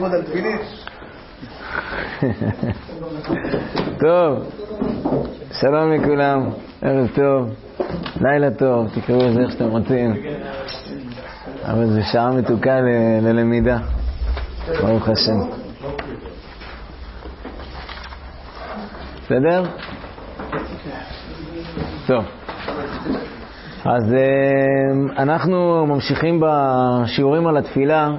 ללמוד על תפילין. טוב, שלום לכולם, ערב טוב, לילה טוב, תקראו לזה איך שאתם רוצים, אבל זו שעה מתוקה ללמידה, ברוך השם. בסדר? טוב, אז אנחנו ממשיכים בשיעורים על התפילה,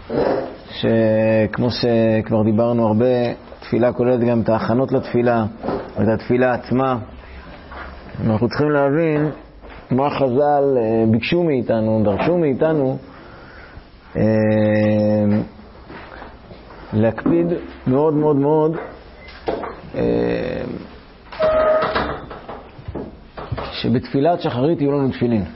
שכמו שכבר דיברנו הרבה, תפילה כוללת גם את ההכנות לתפילה ואת התפילה עצמה. אנחנו צריכים להבין מה חז"ל ביקשו מאיתנו, דרשו מאיתנו להקפיד מאוד מאוד מאוד שבתפילת שחרית יהיו לנו תפילין.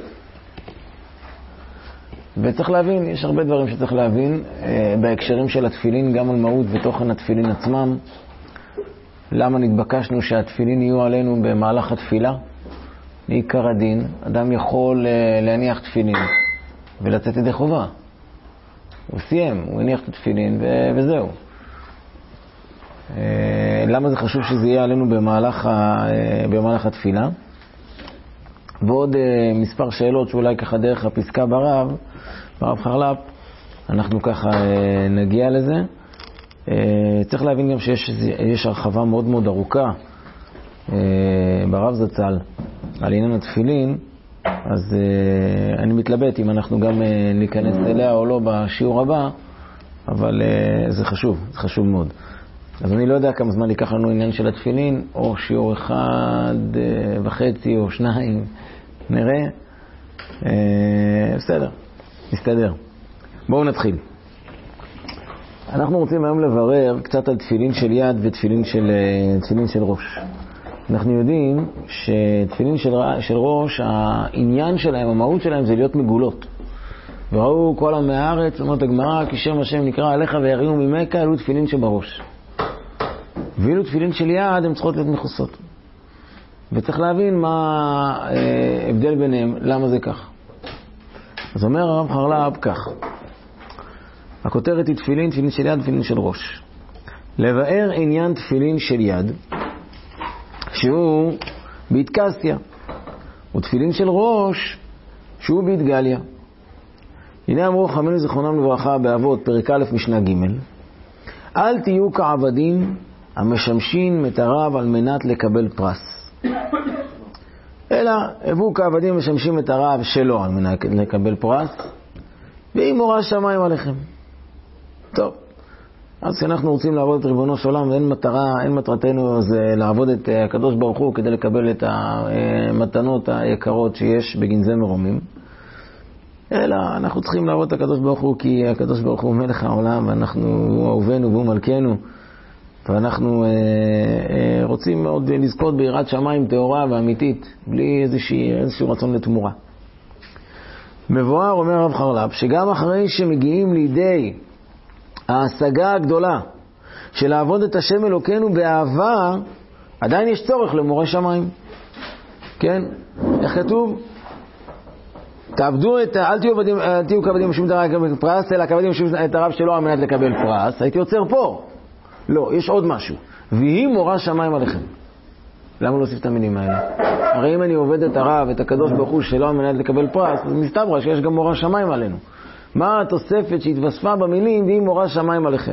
וצריך להבין, יש הרבה דברים שצריך להבין בהקשרים של התפילין, גם על מהות ותוכן התפילין עצמם. למה נתבקשנו שהתפילין יהיו עלינו במהלך התפילה? לעיקר הדין, אדם יכול להניח תפילין ולצאת ידי חובה. הוא סיים, הוא הניח את התפילין וזהו. למה זה חשוב שזה יהיה עלינו במהלך התפילה? ועוד מספר שאלות שאולי ככה דרך הפסקה ברב חרל"פ, אנחנו ככה נגיע לזה. צריך להבין גם שיש הרחבה מאוד מאוד ארוכה ברב זצ"ל על עניין התפילין, אז אני מתלבט אם אנחנו גם ניכנס אליה או לא בשיעור הבא, אבל זה חשוב מאוד. אז אני לא יודע כמה זמן ייקח לנו עניין של התפילין, או שיעור 1.5 או 2, נראה. בסדר, נסתדר. בואו נתחיל. אנחנו רוצים היום לברר קצת על תפילין של יד ותפילין של ראש. אנחנו יודעים שתפילין של ראש, העניין שלהם, המהות שלהם זה להיות מגולות. וראו כל עמי הארץ, אומרת הגמרא, כי שם השם נקרא עליך וירימו ממך, אלו תפילין שבראש. ואילו תפילין של יד הן צריכות להיות מכוסות. וצריך להבין מה ההבדל ביניהם, למה זה כך. אז אומר הרב חרל"פ כך, הכותרת היא תפילין של יד, תפילין של ראש. לבאר עניין תפילין של יד, שהוא בהתקסטיה, ותפילין של ראש, שהוא בהתגליה. הנה אמרו חכמינו זיכרונם לברכה באבות, פרק א' משנה ג', אל תהיו כעבדים המשמשים את הרב על מנת לקבל פרס. אלא הבו כעבדים המשמשים את הרב שלו על מנת לקבל פרס, ואם מורא שמיים עליכם. טוב, אז כשאנחנו רוצים לעבוד את ריבונו של עולם, אין מטרתנו זה לעבוד את הקדוש ברוך הוא כדי לקבל את המתנות היקרות שיש בגנזי מרומים, אלא אנחנו צריכים לעבוד את הקדוש ברוך הוא כי הקדוש ברוך הוא מלך העולם, הוא אהובנו והוא מלכנו, ואנחנו רוצים מאוד לזכות ביראת שמיים טהורה ואמיתית, בלי איזשהו רצון לתמורה. מבואר, אומר הרב חרל"פ, שגם אחרי שמגיעים לידי ההשגה הגדולה של לעבוד את השם אלוקינו באהבה, עדיין יש צורך למורה שמיים. כן? איך כתוב? אל תהיו כעבדים משום דבר לקבל פרס, אלא כעבדים משום את הרב שלו על מנת לקבל פרס. הייתי עוצר פה. לא, יש עוד משהו. והיא מורה שמיים עליכם. למה לא להוסיף את המילים האלה? הרי אם אני עובד את הרב, את הקדוש ברוך הוא שלו על מנת לקבל פרס, אז מסתבר שיש גם מורה שמיים עלינו. מה התוספת שהתווספה במילים והיא מורה שמיים עליכם?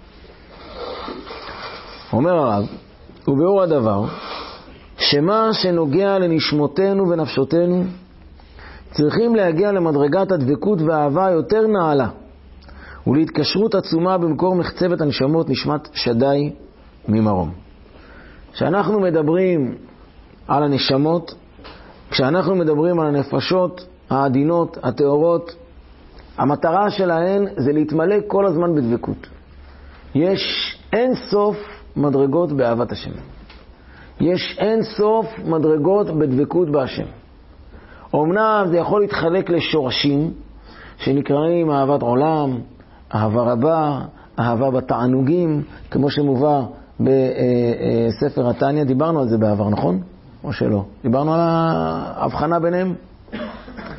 אומר הרב, וביאור הדבר, שמה שנוגע לנשמותינו ונפשותינו, צריכים להגיע למדרגת הדבקות והאהבה יותר נעלה, ולהתקשרות עצומה במקור מחצבת הנשמות נשמת שדי ממרום. כשאנחנו מדברים על הנשמות, כשאנחנו מדברים על הנפשות העדינות, התאורות, המטרה שלהן זה להתמלא כל הזמן בדבקות. יש אין סוף מדרגות באהבת השם. יש אין סוף מדרגות בדבקות בהשם. אומנם זה יכול להתחלק לשורשים שנקראים אהבת עולם, אהבה רבה, אהבה בתענוגים, כמו שמובא בספר התניא. דיברנו על זה בעבר, נכון? או שלא? דיברנו על ההבחנה ביניהם?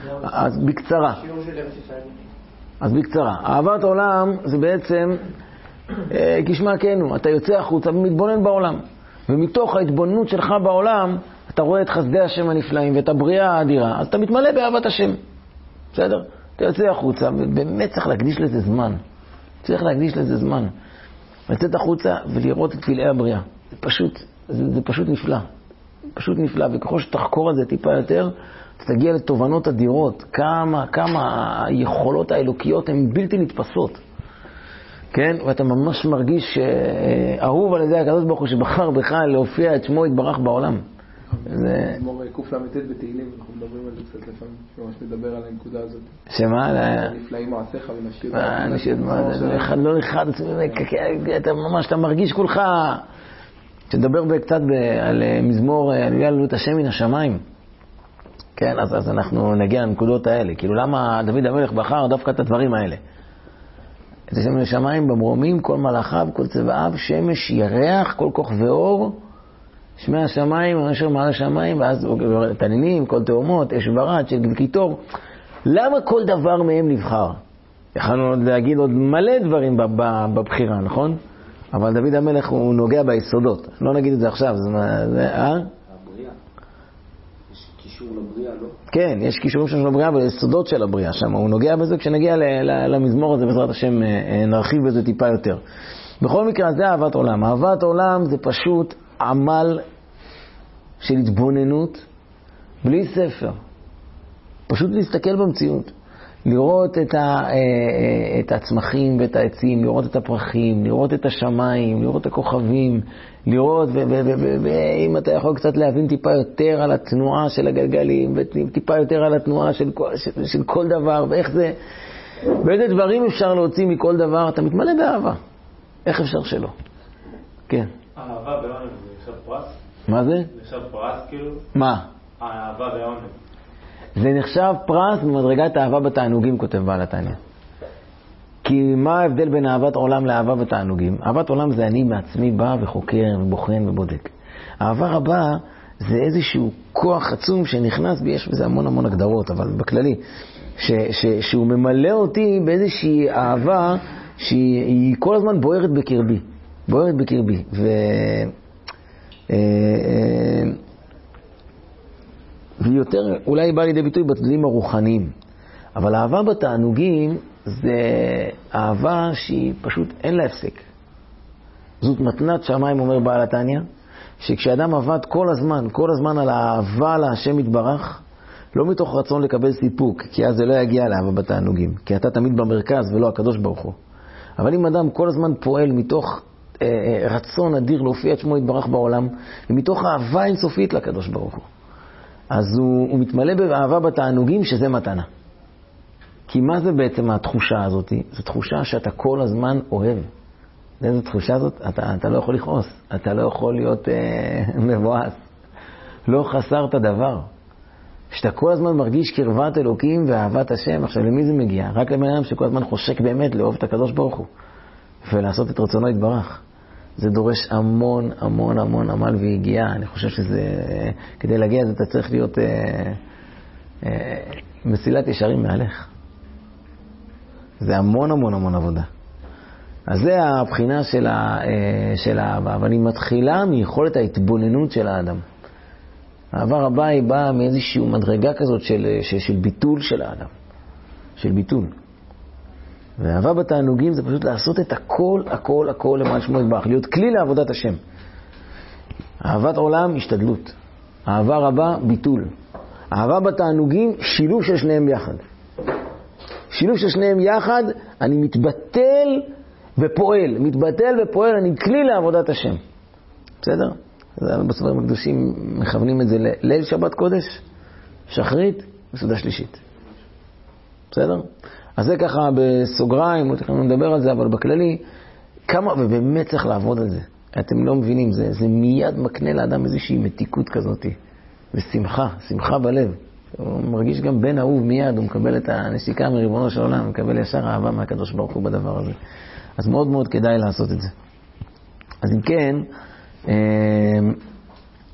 אז בקצרה. אהבת עולם זה בעצם כשמה כנו, אתה יוצא החוצה ומתבונן בעולם. ומתוך ההתבוננות שלך בעולם, אתה רואה את חסדי השם הנפלאים ואת הבריאה האדירה, אז אתה מתמלא באהבת השם. בסדר? אתה יוצא החוצה, ובאמת צריך להקדיש לזה זמן. צריך להקדיש לזה זמן. לצאת החוצה ולראות את פלאי הבריאה. זה פשוט נפלא. פשוט נפלא. וככל שתחקור את זה טיפה יותר, אתה תגיע לתובנות אדירות. כמה היכולות האלוקיות הן בלתי נתפסות. כן? ואתה ממש מרגיש אהוב על ידי הקדוש ברוך הוא שבחר בך להופיע את שמו יתברך בעולם. מור קל"ט בתהילים, אנחנו מדברים על זה קצת לפעמים, שממש מדבר על הנקודה הזאת. שמה? נפלאים מעשיך ונשאיר אחד לא אחד, אתה מרגיש כולך, שתדבר קצת על מזמור עלייה לעלות השם מן השמיים. כן, אז אנחנו נגיע לנקודות האלה. כאילו למה דוד המלך בחר דווקא את הדברים האלה? את השם מן השמיים במרומים, כל מלאכיו, כל צבאיו, שמש, ירח, כל כוך ואור, שמי השמיים, אשר מעל השמיים, ואז תנינים, כל תאומות, אש ורד, של קיטור. למה כל דבר מהם נבחר? יכולנו להגיד עוד מלא דברים בבחירה, נכון? אבל דוד המלך הוא נוגע ביסודות. לא נגיד את זה עכשיו. הבריאה. יש קישור לבריאה, לא? כן, יש קישורים של הבריאה ביסודות של הבריאה שם. הוא נוגע בזה כשנגיע למזמור הזה, בעזרת השם נרחיב בזה טיפה יותר. בכל מקרה, זה אהבת עולם. אהבת עולם זה פשוט עמל של התבוננות בלי ספר. פשוט להסתכל במציאות. לראות את הצמחים ואת העצים, לראות את הפרחים, לראות את השמיים, לראות את הכוכבים, לראות, ואם אתה יכול קצת להבין טיפה יותר על התנועה של הגלגלים, וטיפה יותר על התנועה של כל דבר, ואיך זה, ואיזה דברים אפשר להוציא מכל דבר, אתה מתמלא באהבה. איך אפשר שלא? כן. האהבה בעונג זה נחשב פרס? מה זה? נחשב פרס כאילו? מה? האהבה בעונג. זה נחשב פרס במדרגת האהבה בתענוגים, כותב בעל התניא. כי מה ההבדל בין אהבת עולם לאהבה בתענוגים? אהבת עולם זה אני בעצמי בא וחוקר ובוחן ובודק. אהבה רבה זה איזשהו כוח עצום שנכנס בי, יש בזה המון הגדרות, אבל בכללי, שהוא ממלא אותי באיזושהי אהבה שהיא כל הזמן בוערת בקרבי. בוערת בקרבי. ויותר אולי בא לידי ביטוי בצדדים הרוחניים. אבל האהבה בתענוגים זה אהבה שהיא פשוט אין לה הפסק. זאת מתנת שמיים, אומר בעל התניא, שכשאדם עבד כל הזמן על האהבה להשם יתברך, לא מתוך רצון לקבל סיפוק, כי אז זה לא יגיע לאהבה בתענוגים, כי אתה תמיד במרכז ולא הקדוש ברוך הוא. אבל אם אדם כל הזמן פועל מתוך רצון אדיר להופיע את שמו יתברך בעולם, ומתוך אהבה אינסופית לקדוש ברוך הוא, אז הוא מתמלא באהבה בתענוגים, שזה מתנה. כי מה זה בעצם התחושה הזאת? זו תחושה שאתה כל הזמן אוהב. איזו תחושה הזאת? אתה לא יכול לכעוס, אתה לא יכול להיות מבואס. לא חסרת דבר. שאתה כל הזמן מרגיש קרבת אלוקים ואהבת השם. עכשיו, למי זה מגיע? רק לבן אדם שכל הזמן חושק באמת לאהוב את הקדוש ברוך הוא. ולעשות את רצונו יתברך. זה דורש המון עמל והגיעה. אני חושב שזה, כדי להגיע לזה אתה צריך להיות מסילת ישרים מהלך. זה המון עבודה. אז זה הבחינה של האהבה. אבל היא מתחילה מיכולת ההתבוננות של האדם. האהבה רבה היא באה מאיזושהי מדרגה כזאת של ביטול של האדם. של ביטול. והאהבה בתענוגים זה פשוט לעשות את הכל למען שמו יתברך. להיות כלי לעבודת השם. אהבת עולם, השתדלות. אהבה רבה, ביטול. אהבה בתענוגים, שילוב של שניהם יחד. שילוב של שניהם יחד, אני מתבטל ופועל, אני כלי לעבודת השם. בסדר? אז בספרים הקדושים מכוונים את זה ליל שבת קודש, שחרית וסעודה שלישית. בסדר? אז זה ככה בסוגריים, אנחנו נדבר על זה, אבל בכללי, כמה, ובאמת צריך לעבוד על זה. אתם לא מבינים, זה מיד מקנה לאדם איזושהי מתיקות כזאת, ושמחה בלב. הוא מרגיש גם בן אהוב מיד, הוא מקבל את הנשיקה מריבונו של עולם, הוא מקבל ישר אהבה מהקדוש ברוך הוא בדבר הזה. אז מאוד כדאי לעשות את זה. אז אם כן,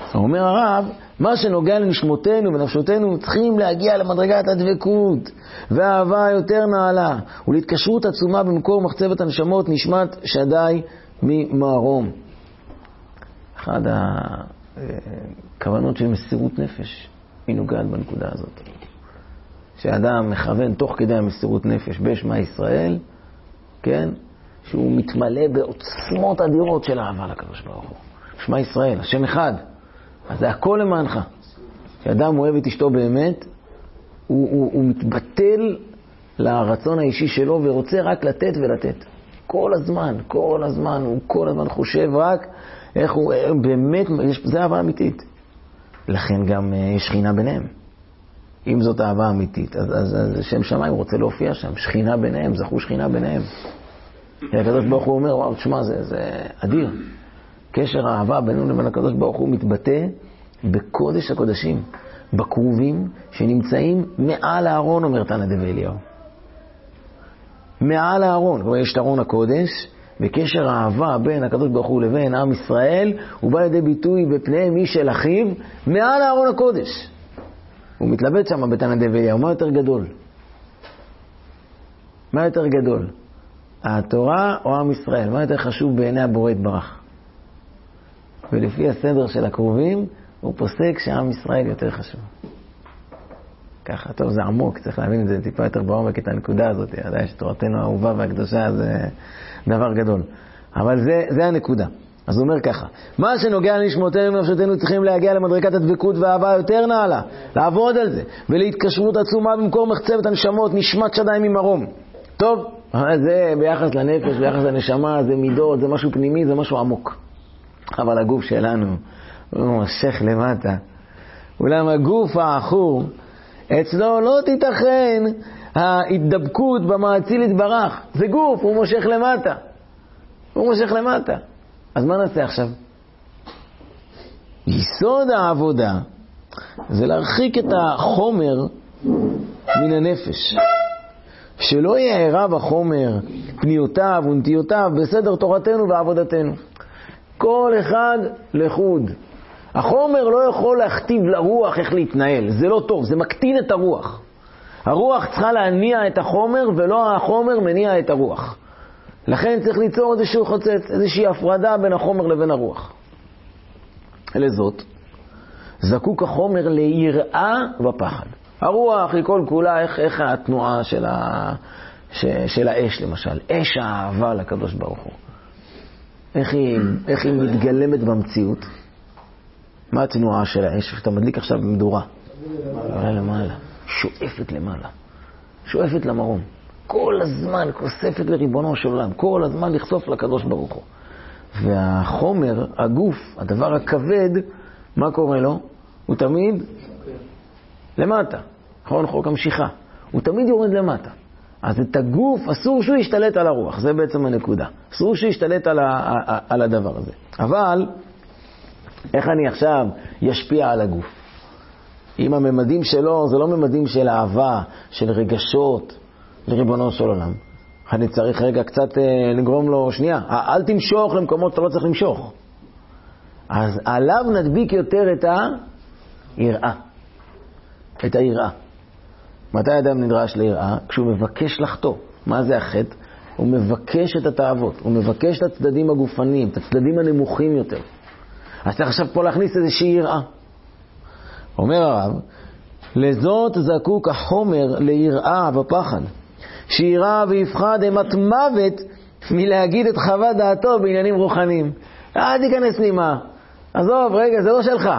אומר הרב, מה שנוגע לנשמותינו ונפשותינו, צריכים להגיע למדרגת הדבקות והאהבה יותר נעלה ולהתקשרות עצומה במקור מחצבת הנשמות נשמת שדי ממרום. אחד הכוונות של מסירות נפש היא נוגעת בנקודה הזאת. שאדם מכוון תוך כדי המסירות נפש בשמה ישראל, כן? שהוא מתמלא בעוצמות אדירות של אהבה לקדוש ברוך הוא. שמה ישראל, השם אחד. אז זה הכל למענך. כשאדם אוהב את אשתו באמת, הוא מתבטל לרצון האישי שלו ורוצה רק לתת ולתת. כל הזמן, הוא כל הזמן חושב רק איך הוא באמת, זה אהבה אמיתית. לכן גם יש שכינה ביניהם. אם זאת אהבה אמיתית, אז שם שמיים רוצה להופיע שם, שכינה ביניהם, זכו שכינה ביניהם. הקדוש ברוך הוא אומר, וואו, תשמע, זה אדיר. קשר האהבה בינינו לבין הקדוש ברוך הוא מתבטא בקודש הקודשים, בקרובים שנמצאים מעל הארון, אומר תנא דבי אליהו. מעל הארון, כלומר יש את ארון הקודש, וקשר האהבה בין הקדוש ברוך הוא לבין עם ישראל, הוא בא לידי ביטוי בפני מי של אחיו, מעל הארון הקודש. הוא מתלבט שם בתנא דבי אליהו, מה יותר גדול? מה יותר גדול? התורה או עם ישראל? מה יותר חשוב בעיני הבורא יתברך? ולפי הסדר של הקרובים, הוא פוסק שעם ישראל יותר חשוב. ככה, טוב, זה עמוק, צריך להבין את זה טיפה יותר בעומק, את הנקודה הזאת. עדיין שתורתנו האהובה והקדושה זה דבר גדול. אבל זה הנקודה. אז הוא אומר ככה, מה שנוגע לנשמותינו ונפשותינו צריכים להגיע למדרגת הדבקות והאהבה יותר נעלה, לעבוד על זה, ולהתקשרות עצומה במקור מחצבת הנשמות, נשמת שדי ממרום. טוב, זה ביחס לנפש, ביחס לנשמה, זה מידות, זה משהו פנימי, זה משהו עמוק. אבל הגוף שלנו הוא מושך למטה. אולם הגוף האחור, אצלו לא תיתכן ההתדבקות במאציל יתברך. זה גוף, הוא מושך למטה. הוא מושך למטה. אז מה נעשה עכשיו? יסוד העבודה זה להרחיק את החומר מן הנפש. שלא יערב החומר פניותיו ונטיותיו בסדר תורתנו ועבודתנו. כל אחד לחוד. החומר לא יכול להכתיב לרוח איך להתנהל. זה לא טוב, זה מקטין את הרוח. הרוח צריכה להניע את החומר ולא החומר מניע את הרוח. לכן צריך ליצור איזשהו חוצץ, איזושהי הפרדה בין החומר לבין הרוח. לזאת, זקוק החומר ליראה ופחד. הרוח היא כל כולה, איך התנועה של האש למשל, אש האהבה לקדוש ברוך הוא. איך היא מתגלמת במציאות? מה התנועה של האש? אתה מדליק עכשיו במדורה. עולה למעלה, שואפת למעלה, שואפת למרום. כל הזמן כוספת לריבונו של עולם, כל הזמן לחשוף לקדוש ברוך הוא. והחומר, הגוף, הדבר הכבד, מה קורה לו? הוא תמיד למטה. נכון, חוק המשיכה. הוא תמיד יורד למטה. אז את הגוף אסור שהוא ישתלט על הרוח, זה בעצם הנקודה. אסור שהוא ישתלט על הדבר הזה. אבל, איך אני עכשיו ישפיע על הגוף? אם הממדים שלו, זה לא ממדים של אהבה, של רגשות, לריבונו של עולם. אני צריך רגע קצת לגרום לו, שנייה, אל תמשוך למקומות שאתה לא צריך למשוך. אז עליו נדביק יותר את היראה. את היראה. מתי האדם נדרש ליראה? כשהוא מבקש לחטוא. מה זה החטא? הוא מבקש את התאוות, הוא מבקש את הצדדים הגופניים, את הצדדים הנמוכים יותר. אז צריך עכשיו פה להכניס איזושהי יראה. אומר הרב, לזאת זקוק החומר ליראה ופחד. שיראה ויפחד אימת מוות מלהגיד את חוות דעתו בעניינים רוחניים. אל תיכנס לי מה. עזוב, רגע, זה לא שלך.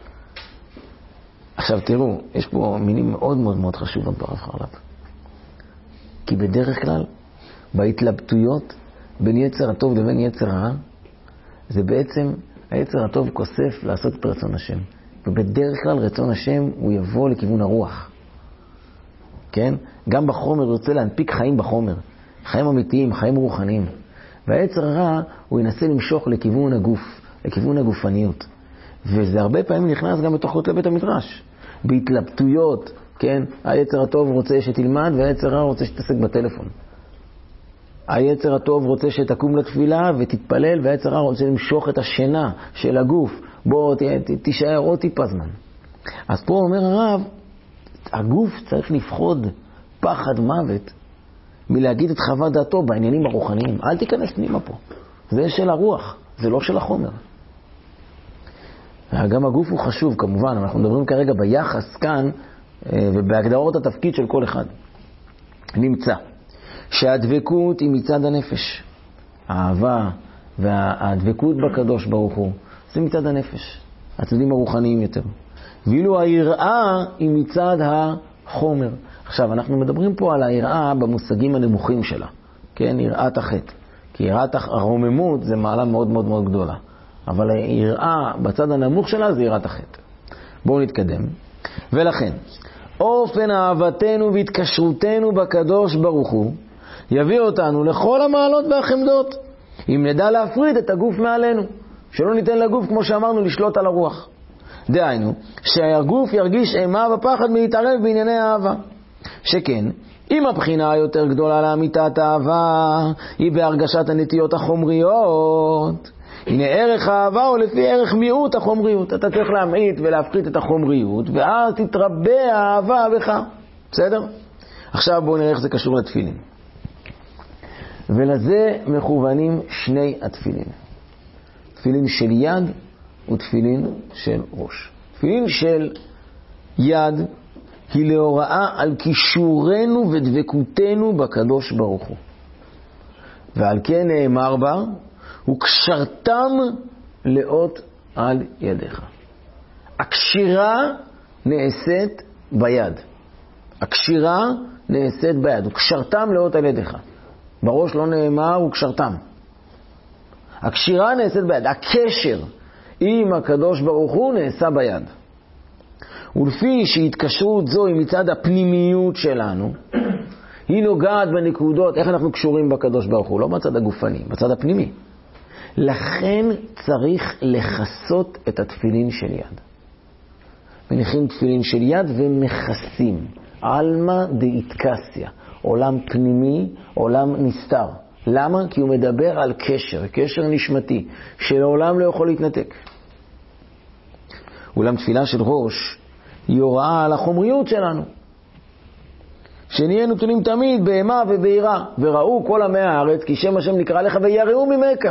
עכשיו תראו, יש פה מילים מאוד מאוד מאוד חשובות ברב חרל"פ. כי בדרך כלל, בהתלבטויות בין יצר הטוב לבין יצר הרע, זה בעצם היצר הטוב כוסף לעשות את רצון השם. ובדרך כלל רצון השם הוא יבוא לכיוון הרוח. כן? גם בחומר הוא רוצה להנפיק חיים בחומר. חיים אמיתיים, חיים רוחניים. והיצר הרע הוא ינסה למשוך לכיוון הגוף, לכיוון הגופניות. וזה הרבה פעמים נכנס גם בתוך כותלי בית המדרש. בהתלבטויות, כן? היצר הטוב רוצה שתלמד והיצר הרע רוצה שתעסק בטלפון. היצר הטוב רוצה שתקום לתפילה ותתפלל, והיצר הרע רוצה למשוך את השינה של הגוף בוא תישאר עוד טיפה זמן. אז פה אומר הרב, הגוף צריך לפחוד פחד מוות מלהגיד את חוות דעתו בעניינים הרוחניים. אל תיכנס פנימה פה. זה של הרוח, זה לא של החומר. גם הגוף הוא חשוב כמובן, אנחנו מדברים כרגע ביחס כאן ובהגדרות התפקיד של כל אחד. נמצא שהדבקות היא מצד הנפש. האהבה והדבקות בקדוש ברוך הוא זה מצד הנפש, הצדדים הרוחניים יותר. ואילו היראה היא מצד החומר. עכשיו אנחנו מדברים פה על היראה במושגים הנמוכים שלה, כן, יראת החטא. כי יראת הרוממות זה מעלה מאוד מאוד מאוד גדולה, אבל היראה בצד הנמוך שלה זה יראת החטא. בואו נתקדם. ולכן אופן אהבתנו והתקשרותנו בקדוש ברוך הוא יביא אותנו לכל המעלות והחמדות, אם נדע להפריד את הגוף מעלינו, שלא ניתן לגוף, כמו שאמרנו, לשלוט על הרוח. דהיינו, שהגוף ירגיש אימה ופחד מלהתערב בענייני האהבה. שכן, אם הבחינה היותר גדולה לאמיתת האהבה היא בהרגשת הנטיות החומריות, הנה ערך האהבה הוא לפי ערך מיעוט החומריות. אתה צריך להמעיט ולהפחית את החומריות, ואז תתרבה האהבה בך. בסדר? עכשיו בואו נראה איך זה קשור לתפילין. ולזה מכוונים שני התפילין. תפילין של יד ותפילין של ראש. תפילין של יד היא להוראה על קישורנו ודבקותנו בקדוש ברוך הוא. ועל כן נאמר בה, וקשרתם לאות על ידיך. הקשירה נעשית ביד. הקשירה נעשית ביד. וקשרתם לאות על ידיך. בראש לא נאמר וקשרתם. הקשירה נעשית ביד. הקשר עם הקדוש ברוך הוא נעשה ביד. ולפי שהתקשרות זו היא מצד הפנימיות שלנו, היא נוגעת בנקודות, איך אנחנו קשורים בקדוש ברוך הוא, לא בצד הגופני, בצד הפנימי. לכן צריך לחסות את התפילין של יד. מניחים תפילין של יד ומחסים. אלמה דאיטקסיה, עולם פנימי, עולם נסתר. למה? כי הוא מדבר על קשר, קשר נשמתי, שלעולם לא יכול להתנתק. אולם תפילה של ראש היא הוראה על החומריות שלנו. שנהיה נתונים תמיד באימה ובעירה, וראו כל עמי הארץ, כי שם השם נקרא לך ויראו ממך.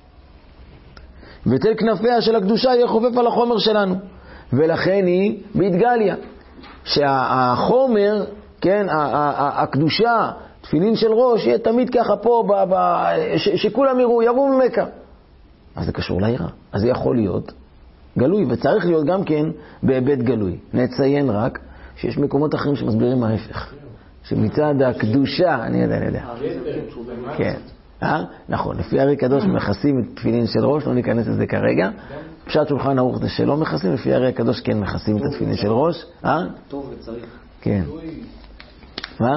ותל כנפיה של הקדושה יהיה חופף על החומר שלנו. ולכן היא בהתגליה. שהחומר, כן, הקדושה, תפילין של ראש, יהיה תמיד ככה פה, שכולם יראו ממך. אז זה קשור לעירה. אז זה יכול להיות גלוי, וצריך להיות גם כן בהיבט גלוי. נציין רק שיש מקומות אחרים שמסבירים ההפך. שמצד הקדושה, אני יודע. כן. נכון, לפי הרי קדוש מכסים את תפילין של ראש, לא ניכנס לזה כרגע. פשט שולחן ערוך זה שלא מכסים, לפי הרי הקדוש כן מכסים את התפילין של ראש. טוב וצריך. כן. מה?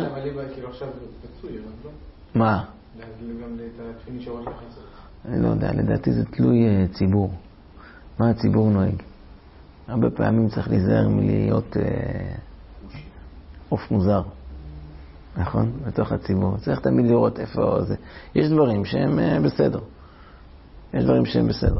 מה? אני לא יודע, לדעתי זה תלוי ציבור. מה הציבור נוהג? הרבה פעמים צריך להיזהר מלהיות עוף מוזר. נכון? בתוך הציבור. צריך תמיד לראות איפה זה. יש דברים שהם בסדר. יש דברים שהם בסדר.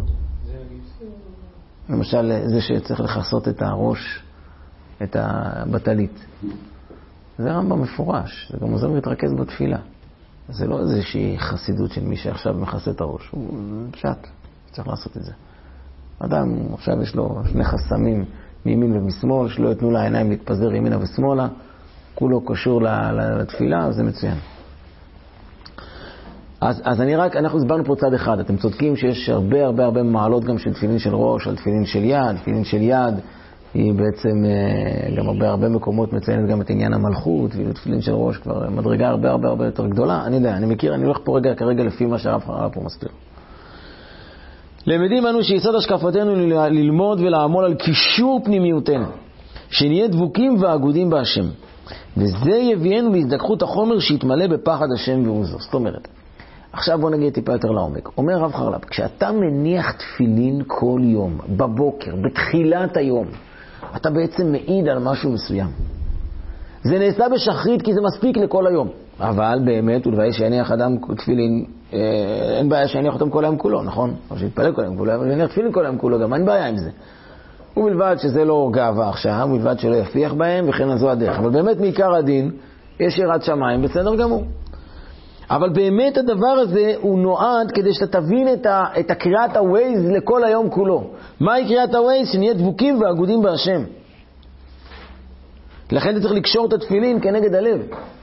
למשל, זה שצריך לחסות את הראש, את הבטלית. זה רמב"ם מפורש. זה גם עוזר להתרכז בתפילה. זה לא איזושהי חסידות של מי שעכשיו מכסה את הראש. הוא פשט. צריך לעשות את זה. אדם, עכשיו יש לו שני חסמים מימין ומשמאל, שלא יתנו לעיניים להתפזר ימינה ושמאלה. כולו קשור לתפילה, זה מצוין. אז אנחנו הסברנו פה צד אחד. אתם צודקים שיש הרבה מעלות גם של תפילין של ראש, על תפילין של יד. תפילין של יד היא בעצם גם הרבה מקומות מציינת גם את עניין המלכות, ואילו תפילין של ראש כבר מדרגה הרבה יותר גדולה. אני יודע, אני מכיר, אני הולך פה כרגע לפי מה שהרב פה מסביר. למדים אנו שיסוד השקפתנו ללמוד ולעמול על קישור פנימיותנו, שנהיה דבוקים ואגודים בהשם. וזה יביאנו להזדככות החומר שיתמלא בפחד השם ועוזו. זאת אומרת, עכשיו בוא נגיד טיפה יותר לעומק. אומר רב חרל"פ, כשאתה מניח תפילין כל יום, בבוקר, בתחילת היום, אתה בעצם מעיד על משהו מסוים. זה נעשה בשחרית כי זה מספיק לכל היום. אבל באמת, ולבאי שיניח אדם תפילין, אין בעיה שיניח אותם כל היום כולו, נכון? או שיתפלל כל היום כולו, אבל יניח תפילין כל היום כולו, גם אין בעיה עם זה. ובלבד שזה לא גאווה עכשיו, ובלבד שלא יפיח בהם, וכן זו הדרך. אבל באמת מעיקר הדין, יש יראת שמיים, בסדר גמור. אבל באמת הדבר הזה הוא נועד כדי שאתה תבין את הקריאת הווייז לכל היום כולו. מהי קריאת הווייז? שנהיה דבוקים ואגודים בהשם. לכן אתה צריך לקשור את התפילין כנגד הלב.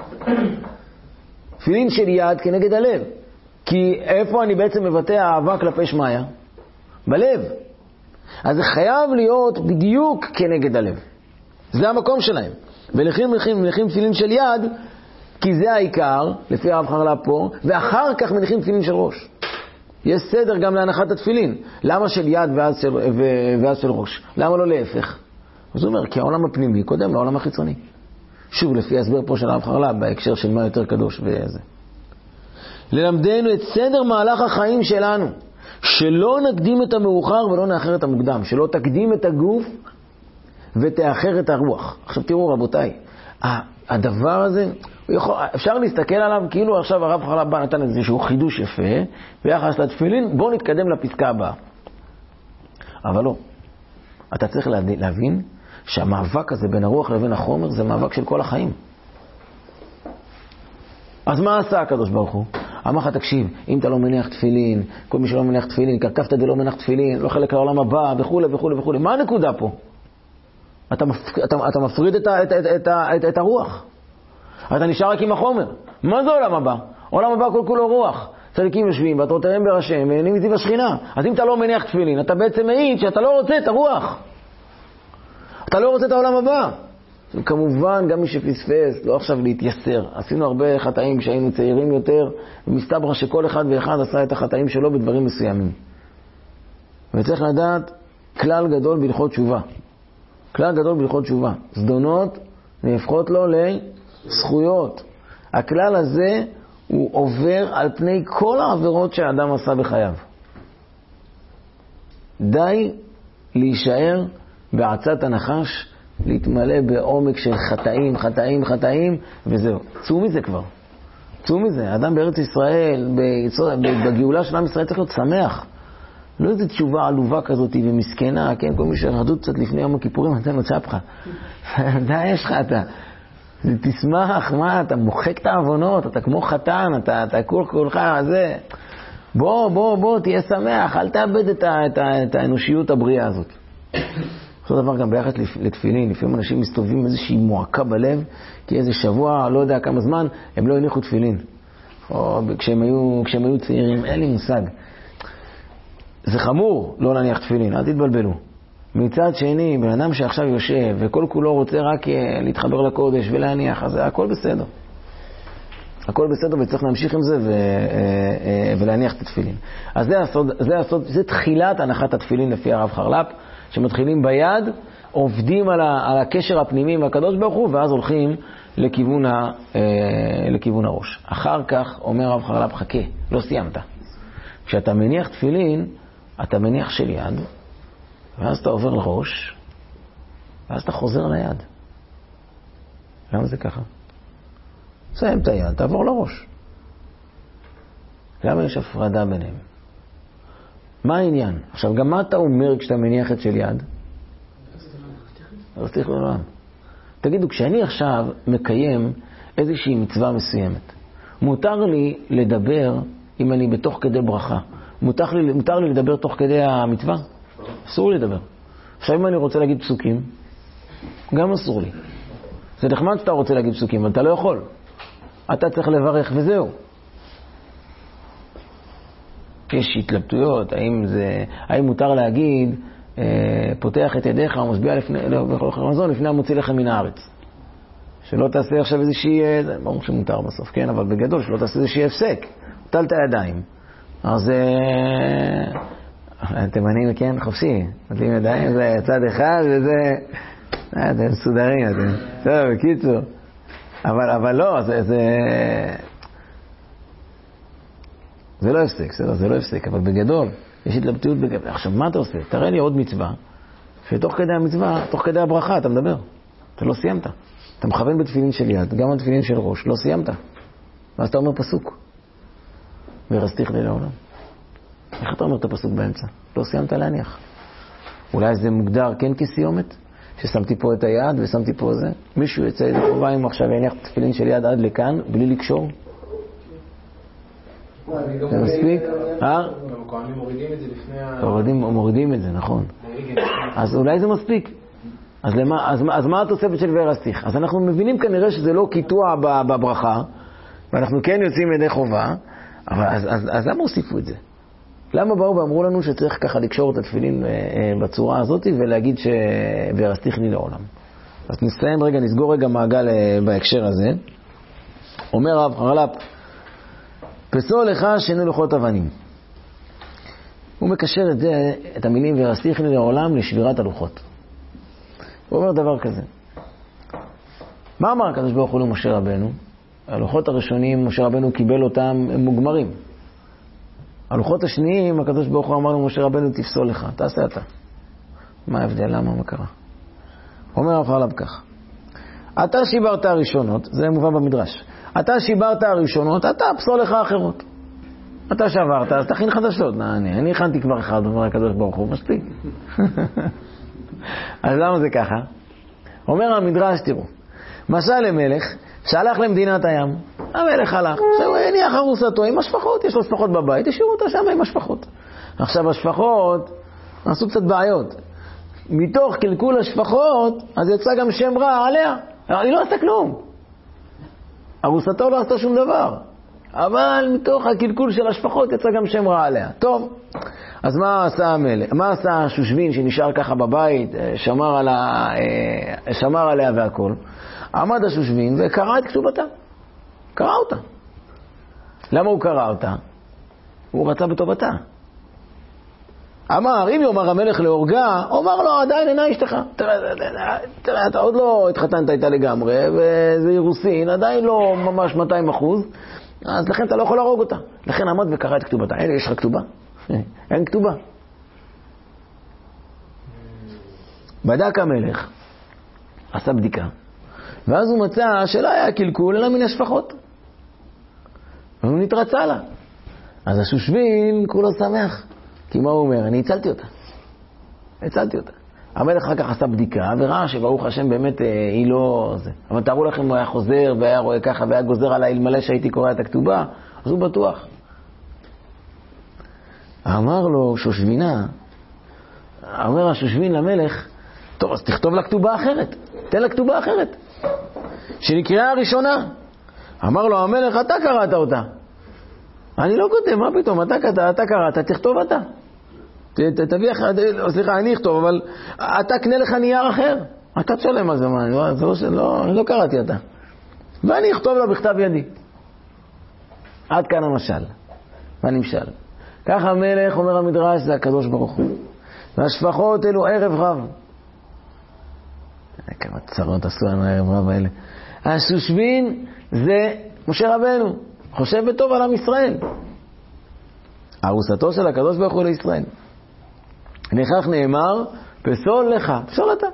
תפילין של יד כנגד הלב. כי איפה אני בעצם מבטא אהבה כלפי שמיה? בלב. אז זה חייב להיות בדיוק כנגד הלב. זה המקום שלהם. ולכם תפילין של יד, כי זה העיקר, לפי הרב חרל"פ פה, ואחר כך מניחים תפילין של ראש. יש סדר גם להנחת התפילין. למה של יד ואז של ראש? למה לא להפך? אז הוא אומר, כי העולם הפנימי קודם לעולם החיצוני. שוב, לפי הסבר פה של הרב חרל"פ, בהקשר של מה יותר קדוש וזה. ללמדנו את סדר מהלך החיים שלנו, שלא נקדים את המאוחר ולא נאחר את המוקדם, שלא תקדים את הגוף ותאחר את הרוח. עכשיו תראו רבותיי, הדבר הזה, אפשר להסתכל עליו כאילו עכשיו הרב חרל"פ בא נתן איזשהו חידוש יפה ביחס לתפילין, בואו נתקדם לפסקה הבאה. אבל לא. אתה צריך להבין שהמאבק הזה בין הרוח לבין החומר זה מאבק של כל החיים. אז מה עשה הקדוש ברוך הוא? אמר לך, תקשיב, אם אתה לא מניח תפילין, כל מי שלא מניח תפילין, קרקפת דלא מניח תפילין, לא חלק לעולם הבא, וכו' וכו' וכו'. מה הנקודה פה? אתה מפריד את הרוח. אתה נשאר רק עם החומר. מה זה עולם הבא? עולם הבא כל כולו רוח. צדיקים יושבים, ואתה תרם ברשם, ונהנים מזיו השכינה. אז אם אתה לא מניח תפילין, אתה בעצם מעיד שאתה לא רוצה את הרוח. אתה לא רוצה את העולם הבא. כמובן, גם מי שפספס, לא עכשיו להתייסר. עשינו הרבה חטאים כשהיינו צעירים יותר, ומסתבר שכל אחד ואחד עשה את החטאים שלו בדברים מסוימים. וצריך לדעת כלל גדול בהלכות תשובה. כלל גדול בהלכות תשובה. זדונות נהפכות לו לזכויות. הכלל הזה הוא עובר על פני כל העבירות שהאדם עשה בחייו. די להישאר בעצת הנחש, להתמלא בעומק של חטאים, וזהו. צאו מזה כבר. צאו מזה. האדם בארץ ישראל, בגאולה של עם ישראל צריך להיות שמח. לא איזו תשובה עלובה כזאת ומסכנה, כן? כל מי שרדו קצת לפני יום הכיפורים, נתן לו צ'פחה. די, יש לך, אתה תשמח, מה? אתה מוחק את העוונות, אתה כמו חתן, אתה כולך, זה. בוא, תהיה שמח, אל תאבד את האנושיות הבריאה הזאת. אותו דבר גם ביחס לתפילין, לפעמים אנשים מסתובבים עם איזושהי מועקה בלב, כי איזה שבוע, לא יודע כמה זמן, הם לא הניחו תפילין. או כשהם היו צעירים, אין לי מושג. זה חמור לא להניח תפילין, אל תתבלבלו. מצד שני, בן אדם שעכשיו יושב וכל כולו רוצה רק להתחבר לקודש ולהניח, אז הכל בסדר. הכל בסדר וצריך להמשיך עם זה ולהניח את התפילין. אז זה תחילת הנחת התפילין לפי הרב חרל"פ, שמתחילים ביד, עובדים על הקשר הפנימי עם הקדוש ברוך הוא, ואז הולכים לכיוון הראש. אחר כך אומר הרב חרל"פ, חכה, לא סיימת. כשאתה מניח תפילין, אתה מניח של יד, ואז אתה עובר לראש, ואז אתה חוזר ליד. למה זה ככה? סיים את היד, תעבור לראש. למה יש הפרדה ביניהם? מה העניין? עכשיו, גם מה אתה אומר כשאתה מניח את של יד? אז תכף לעולם. תגידו, כשאני עכשיו מקיים איזושהי מצווה מסוימת, מותר לי לדבר אם אני בתוך כדי ברכה. מותר לי לדבר תוך כדי המצווה? אסור לי לדבר. עכשיו אם אני רוצה להגיד פסוקים, גם אסור לי. זה נחמד שאתה רוצה להגיד פסוקים, אבל אתה לא יכול. אתה צריך לברך וזהו. יש התלבטויות, האם מותר להגיד, פותח את ידיך ומשביע לפני המוציא לכם מן הארץ. שלא תעשה עכשיו איזושהי, ברור שמותר בסוף, כן, אבל בגדול, שלא תעשה איזושהי הפסק. תל את הידיים. אז אתם מניעים, כן, חופשי. תלים ידיים, זה צד אחד, וזה, אתם מסודרים, אתם. טוב, בקיצור. אבל לא, זה לא הפסק, זה לא הפסק, אבל בגדול, יש התלבטות בגדול. עכשיו, מה אתה עושה? תראה לי עוד מצווה, שתוך כדי המצווה, תוך כדי הברכה, אתה מדבר. אתה לא סיימת. אתה מכוון בתפילין של יד, גם בתפילין של ראש, לא סיימת. ואז אתה אומר פסוק. ורסתיך לי לעולם. איך אתה אומר את הפסוק באמצע? לא סיימת להניח. אולי זה מוגדר כן כסיומת? ששמתי פה את היד ושמתי פה זה? מישהו יצא איזה חובה אם עכשיו יניח את התפילין של יד עד לכאן, בלי לקשור? זה מספיק? הכהנים מורידים את זה לפני מורידים את זה, נכון. אז אולי זה מספיק. אז מה התוספת של ורסתיך? אז אנחנו מבינים כנראה שזה לא קיטוע בברכה, ואנחנו כן יוצאים ידי חובה, אבל אז למה הוסיפו את זה? למה באו ואמרו לנו שצריך ככה לקשור את התפילין בצורה הזאת ולהגיד ורסתיך לי לעולם? אז נסיים רגע, נסגור רגע מעגל בהקשר הזה. אומר רב חרל"פ, פסול לך שינו לוחות אבנים. הוא מקשר את זה, את המילים ורסתיך לי לעולם לשבירת הלוחות. הוא אומר דבר כזה. מה אמר הקדוש ברוך הוא למשה רבנו? הלוחות הראשונים, משה רבנו קיבל אותם, הם מוגמרים. הלוחות השניים, הקדוש ברוך הוא אמר למשה רבנו, תפסול לך, תעשה אתה. מה ההבדל? למה? מה קרה? אומר רב חרל"פ כך. אתה שיברת הראשונות, זה מובא במדרש. אתה שיברת הראשונות, אתה פסול לך אחרות. אתה שברת, אז תכין חדשות. אני הכנתי כבר אחד, אומר הקדוש ברוך הוא, מספיק. אז למה זה ככה? אומר המדרש, תראו, משל למלך שהלך למדינת הים. המלך הלך, עכשיו הניח ארוסתו עם השפחות, יש לו שפחות בבית, השאירו אותה שם עם השפחות. עכשיו השפחות עשו קצת בעיות. מתוך קלקול השפחות, אז יצא גם שם רע עליה. היא לא עשתה כלום. ארוסתו לא עשתה שום דבר. אבל מתוך הקלקול של השפחות יצא גם שם רע עליה. טוב, אז מה עשה המלך? מה עשה השושבין שנשאר ככה בבית, שמר עליה והכל? עמד השושבין וקרא את כתובתה. קרא אותה. למה הוא קרא אותה? הוא רצה בטובתה. אמר, אם יאמר המלך להורגה, אומר לו, עדיין אינה אשתך. תראה, אתה עוד לא התחתנת איתה לגמרי, וזה אירוסין, עדיין לא ממש 200%, אז לכן אתה לא יכול להרוג אותה. לכן עמד וקרא את כתובתה. יש לך כתובה? אין כתובה. בדק המלך, עשה בדיקה, ואז הוא מצא שלא היה קלקול, אלא מן השפחות. והוא נתרצה לה. אז השושבין כולו שמח. כי מה הוא אומר? אני הצלתי אותה. המלך אחר כך עשה בדיקה, וראה שברוך השם באמת היא לא זה. אבל תארו לכם, הוא היה חוזר, והיה רואה ככה, והיה גוזר עליי אלמלא שהייתי קורא את הכתובה, אז הוא בטוח. אמר לו שושבינה, אומר השושבין למלך, טוב, אז תכתוב לה כתובה אחרת. תן לה כתובה אחרת. שנקראה הראשונה. אמר לו המלך, אתה קראת אותה. אני לא כותב, מה פתאום? אתה קראת, תכתוב אתה. תביא אחר, סליחה, אני אכתוב, אבל אתה קנה לך נייר אחר. אתה תשלם על זה, אני לא קראתי אתה. ואני אכתוב לה בכתב ידי. עד כאן המשל. והנמשל. ככה המלך, אומר המדרש, זה הקדוש ברוך הוא. והשפחות אלו ערב רב. כמה צרות עשו לנו הערב רב האלה. השושבין זה משה רבנו. חושב בטוב על עם ישראל. ארוסתו של הקדוש ברוך הוא לישראל. לכך נאמר, פסול לך, פסול אתה.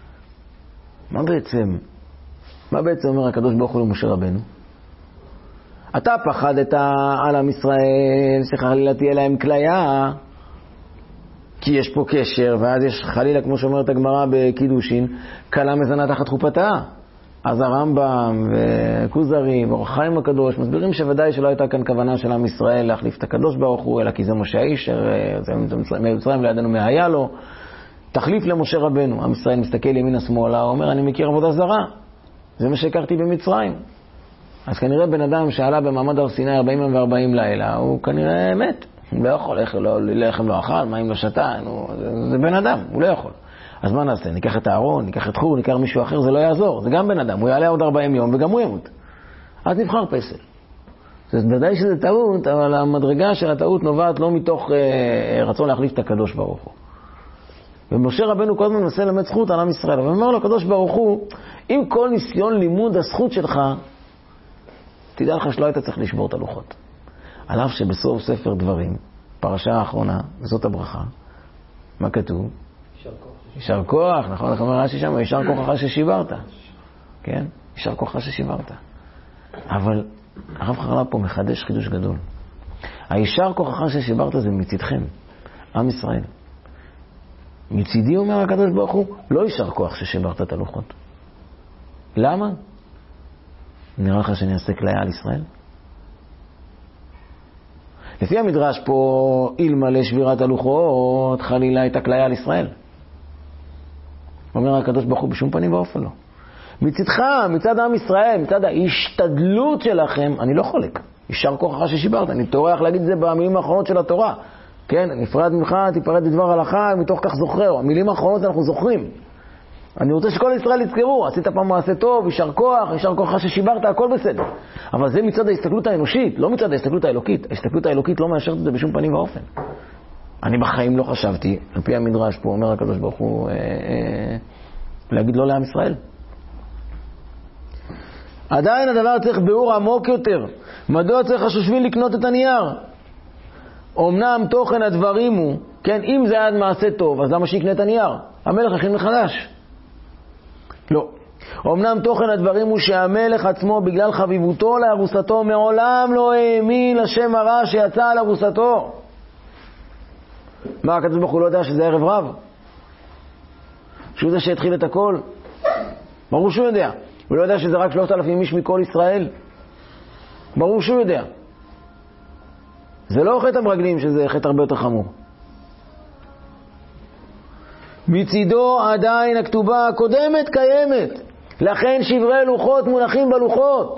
מה בעצם אומר הקדוש ברוך הוא למשה רבנו? אתה פחדת על עם ישראל שחלילה תהיה להם כליה, כי יש פה קשר, ואז יש חלילה, כמו שאומרת הגמרא בקידושין, כלה מזנה תחת חופתה. אז הרמב"ם וכוזרי ואור החיים הקדוש מסבירים שוודאי שלא הייתה כאן כוונה של עם ישראל להחליף את הקדוש ברוך הוא, אלא כי זה משה אישר, זה מצרים לידינו מההיה לו, תחליף למשה רבנו. עם ישראל מסתכל ימינה שמאלה, אומר אני מכיר עבודה זרה, זה מה שהכרתי במצרים. אז כנראה בן אדם שעלה במעמד הר סיני 40 יום ו40 לילה, הוא כנראה מת, הוא לא יכול, לחם לא אכל, מים לא שתה, זה בן אם, הוא לא יכול. אז מה נעשה? ניקח את הארון, ניקח את חור, ניקח מישהו אחר, זה לא יעזור. זה גם בן אדם, הוא יעלה עוד 40 יום וגם הוא ימות. אז נבחר פסל. זה ודאי שזה טעות, אבל המדרגה של הטעות נובעת לא מתוך רצון להחליף את הקדוש ברוך הוא. ומשה רבנו כל הזמן מנסה ללמד זכות על עם ישראל. אבל אומר לו הקדוש ברוך הוא, אם כל ניסיון לימוד הזכות שלך, תדע לך שלא היית צריך לשבור את הלוחות. על אף שבסוף ספר דברים, פרשה האחרונה, וזאת הברכה, מה כתוב? יישר כוח, נכון, איך אומר רש"י שם, יישר כוחך ששיברת. כן? יישר כוחך ששיברת. אבל הרב חרל"פ פה מחדש חידוש גדול. הישר כוחך ששיברת זה מצדכם, עם ישראל. מצידי אומר הקדוש ברוך הוא, לא יישר כוח ששיברת את הלוחות. למה? נראה לך שאני אעשה כליה על ישראל? לפי המדרש פה, אלמלא שבירת הלוחות, חלילה הייתה כליה על ישראל. אומר הקדוש ברוך הוא, בשום פנים ואופן לא. מצדך, מצד עם ישראל, מצד ההשתדלות שלכם, אני לא חולק. יישר כוחך ששיברת. אני טורח להגיד את זה במילים האחרונות של התורה. כן, נפרד ממך, תיפרד בדבר הלכה, מתוך כך זוכר. המילים האחרונות אנחנו זוכרים. אני רוצה שכל ישראל יזכרו, עשית פעם מעשה טוב, יישר כוחך ששיברת, הכל בסדר. אבל זה מצד ההסתכלות האנושית, לא מצד ההסתכלות האלוקית. ההסתכלות האלוקית לא מאשרת את זה בשום פנים ואופן. אני בחיים לא חשבתי, על פי המדרש פה אומר הקדוש ברוך הוא, להגיד לא לעם ישראל. עדיין הדבר צריך ביאור עמוק יותר. מדוע צריך השושבין לקנות את הנייר? אמנם תוכן הדברים הוא, כן, אם זה היה מעשה טוב, אז למה שיקנה את הנייר? המלך הכין מחדש. לא. אמנם תוכן הדברים הוא שהמלך עצמו, בגלל חביבותו לארוסתו, מעולם לא האמין לשם הרע שיצא על ארוסתו. מה, הקדוש ברוך הוא לא יודע שזה ערב רב? שהוא זה שהתחיל את הכל? ברור שהוא יודע. הוא לא יודע שזה רק 3,000 איש מכל ישראל? ברור שהוא יודע. זה לא חטא המרגלים, שזה חטא הרבה יותר חמור. מצידו עדיין הכתובה הקודמת קיימת. לכן שברי לוחות מונחים בלוחות.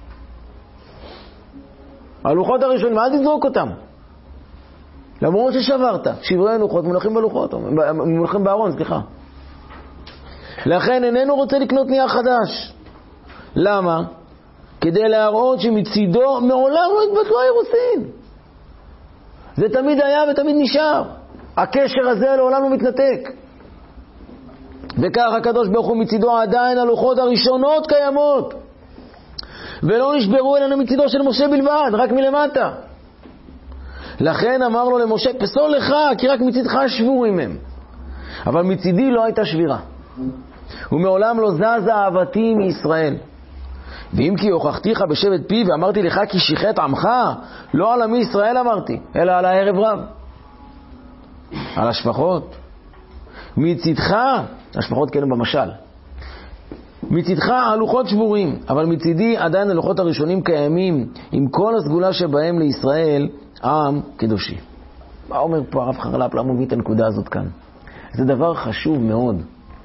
הלוחות הראשונים, אל תזרוק אותם. למרות ששברת, שברי לוחות מונחים בלוחות, מונחים בארון, סליחה. לכן איננו רוצה לקנות נייר חדש. למה? כדי להראות שמצידו מעולם לא התבטלו האירוסין. זה תמיד היה ותמיד נשאר. הקשר הזה לעולם לא מתנתק. וכך הקדוש ברוך הוא מצידו עדיין הלוחות הראשונות קיימות. ולא נשברו אלינו מצידו של משה בלבד, רק מלמטה. לכן אמר לו למשה, פסול לך, כי רק מצידך שבורים הם. אבל מצידי לא הייתה שבירה. ומעולם לא זזה אהבתי מישראל. ואם כי הוכחתיך בשבט פי ואמרתי לך כי שיחת עמך, לא על עמי ישראל אמרתי, אלא על הערב רב. על השפחות. מצידך, השפחות כאלה במשל. מצידך הלוחות שבורים, אבל מצידי עדיין הלוחות הראשונים קיימים, עם כל הסגולה שבהם לישראל עם קדושי. מה אומר פה הרב חרל"פ? למה מביא את הנקודה הזאת כאן? זה דבר חשוב מאוד.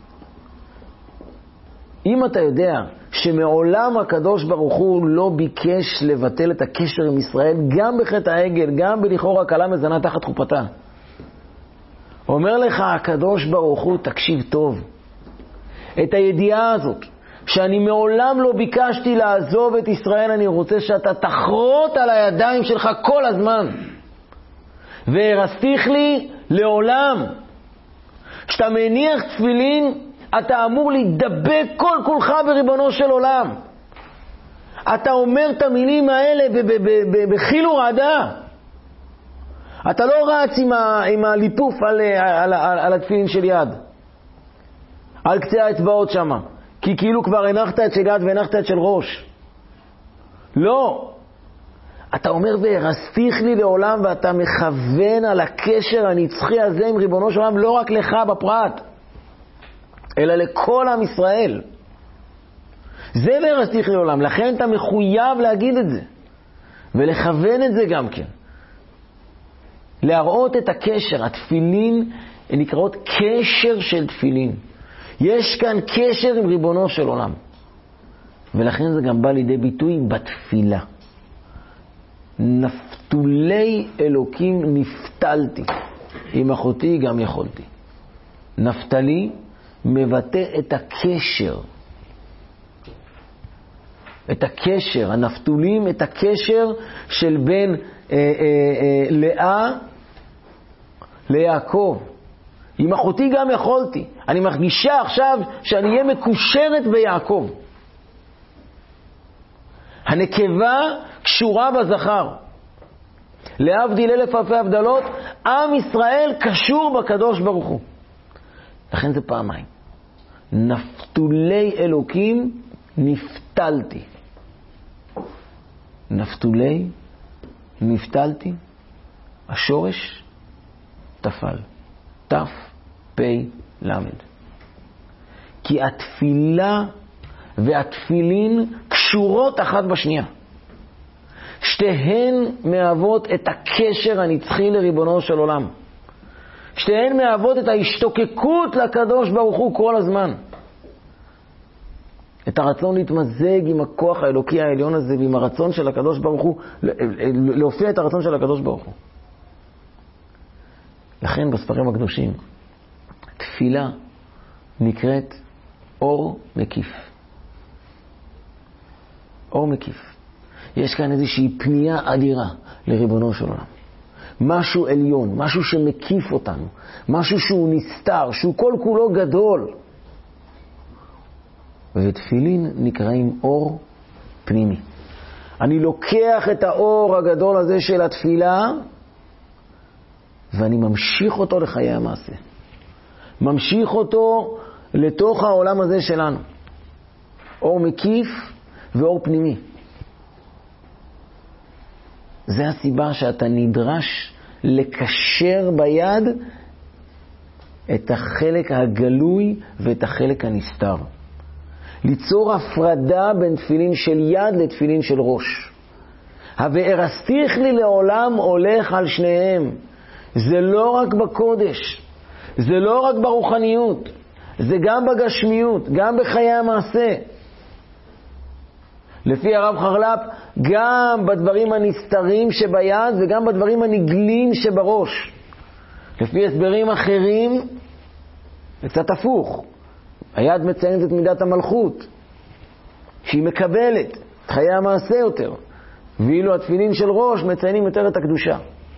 אם אתה יודע שמעולם הקדוש ברוך הוא לא ביקש לבטל את הקשר עם ישראל, גם בחטא העגל, גם בלכאורה כלה מזנה תחת חופתה. אומר לך הקדוש ברוך הוא, תקשיב טוב, את הידיעה הזאת, שאני מעולם לא ביקשתי לעזוב את ישראל, אני רוצה שאתה תחרות על הידיים שלך כל הזמן. והרסתיך לי לעולם. כשאתה מניח תפילין, אתה אמור להידבק כל כולך בריבונו של עולם. אתה אומר את המילים האלה בחיל ורעדה. אתה לא רץ עם הליפוף על התפילין של יד, על קצה האצבעות שמה, כי כאילו כבר הנחת את של יד והנחת את של ראש. לא. אתה אומר והרסתיך לי לעולם, ואתה מכוון על הקשר הנצחי הזה עם ריבונו של עולם, לא רק לך בפרט, אלא לכל עם ישראל. זה והרסתיך לי לעולם. לכן אתה מחויב להגיד את זה ולכוון את זה גם כן, להראות את הקשר. התפילין נקראות קשר של תפילין. יש כאן קשר עם ריבונו של עולם, ולכן זה גם בא לידי ביטוי בתפילה. נפתולי אלוקים נפתלתי, עם אחותי גם יכולתי. נפתלי מבטא את הקשר, את הקשר, הנפתולים, את הקשר של בין לאה ליעקב. עם אחותי גם יכולתי. אני מרגישה עכשיו שאני אהיה מקושרת ביעקב. הנקבה קשורה בזכר. להבדיל אלף אלפי הבדלות, עם ישראל קשור בקדוש ברוך הוא. לכן זה פעמיים. נפתולי אלוקים נפתלתי. נפתולי, נפתלתי, השורש תפל. תף, פי, למד. כי התפילה והתפילין קשורות אחת בשנייה. שתיהן מהוות את הקשר הנצחי לריבונו של עולם. שתיהן מהוות את ההשתוקקות לקדוש ברוך הוא כל הזמן. את הרצון להתמזג עם הכוח האלוקי העליון הזה ועם הרצון של הקדוש ברוך הוא, להופיע את הרצון של הקדוש ברוך הוא. לכן בספרים הקדושים, תפילה נקראת אור מקיף. אור מקיף. יש כאן איזושהי פנייה אדירה לריבונו של עולם. משהו עליון, משהו שמקיף אותנו, משהו שהוא נסתר, שהוא כל כולו גדול. ותפילין נקראים אור פנימי. אני לוקח את האור הגדול הזה של התפילה ואני ממשיך אותו לחיי המעשה. ממשיך אותו לתוך העולם הזה שלנו. אור מקיף ואור פנימי. זה הסיבה שאתה נדרש לקשר ביד את החלק הגלוי ואת החלק הנסתר. ליצור הפרדה בין תפילין של יד לתפילין של ראש. והרסתיך לי לעולם הולך על שניהם. זה לא רק בקודש, זה לא רק ברוחניות, זה גם בגשמיות, גם בחיי המעשה. לפי הרב חרל"פ, גם בדברים הנסתרים שביד וגם בדברים הנגלים שבראש. לפי הסברים אחרים, זה קצת הפוך. היד מציינת את מידת המלכות, שהיא מקבלת את חיי המעשה יותר, ואילו התפילין של ראש מציינים יותר את הקדושה.